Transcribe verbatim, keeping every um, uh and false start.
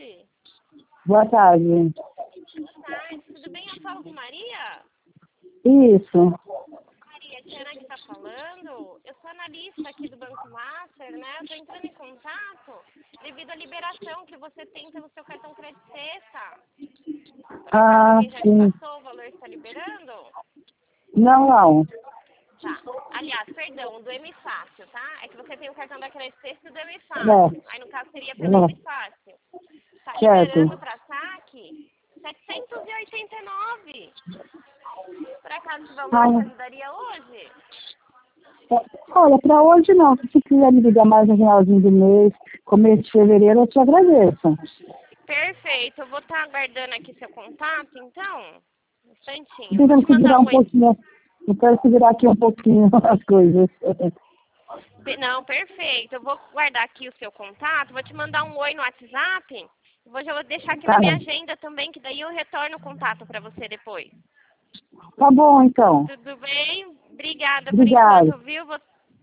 tarde. Boa tarde. Boa tarde, tudo bem? Eu falo com Maria? Isso. Maria, a Tiana que tá falando. Eu sou analista aqui do Banco Master, né? Eu tô entrando em contato devido à liberação que você tem pelo seu cartão Crédito Sexta. Por acaso Ah, alguém já te sim. passou o valor que está liberando? Não, não. Tá. Aliás, perdão, do M Fácil, tá? É que você tem o cartão da Crédito Sexta e do M É. Fácil. Aí no caso seria pelo M Fácil. Tá Certo. liberando para saque setecentos e oitenta e nove. Por acaso esse valor Ah, te ajudaria hoje? olha, para hoje não. Se você quiser me ligar mais no finalzinho do mês, começo de fevereiro, eu te agradeço. Perfeito. Eu vou estar aguardando aqui seu contato, então. Um instantinho. Eu vou Tentando te mandar segurar um um oi. pouquinho. Eu quero segurar aqui um pouquinho as coisas. Pe- Não, perfeito. Eu vou guardar aqui o seu contato. Vou te mandar um oi no WhatsApp. Vou, já vou deixar aqui na Tá, minha agenda também, que daí eu retorno o contato para você depois. tá bom, então. Tudo bem? Obrigada por Obrigada. enquanto, viu? Vou